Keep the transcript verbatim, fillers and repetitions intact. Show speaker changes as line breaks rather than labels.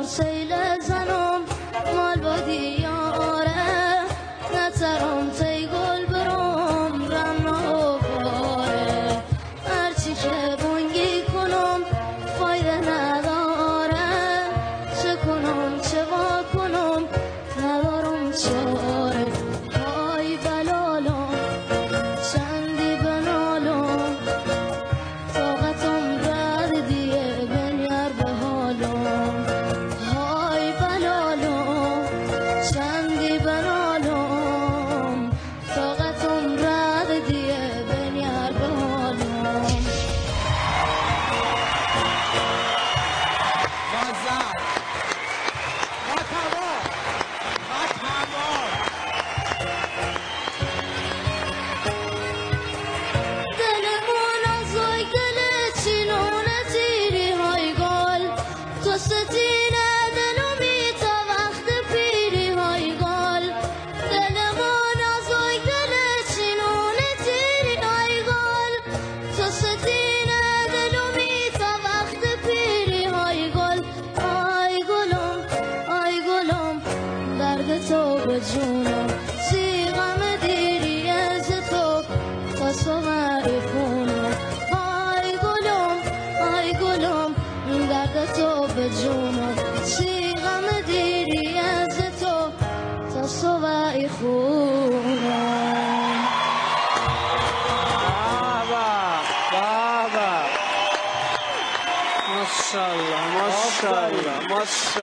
سیل زنم مال با دیاره نترم تی گل برم رم و باره هرچی که بونگی کنم فایده نداره چه کنم چه وا کنم ندارم چاره های بلالم چندی بنالم طاقتم رد دیه بنیر به حالم های بلالم چندی بنالم طاقتم رد دیه بنیر به حالم
بازار با تمام با تمام
دلمون آزای گل چینونه تیری های گل تو ستینه دلو می تا وقت پیری های گل دلمون آزای گل چینونه تیری های گل تو ستینه دلو می تا وقت پیری های گل آی گلم آی گلم درد تو به جونم سیغم دیری از تو تا سوار خونم آی گلم آی گلم درد تو به جونم سیغم دیری از تو تا سوار خونم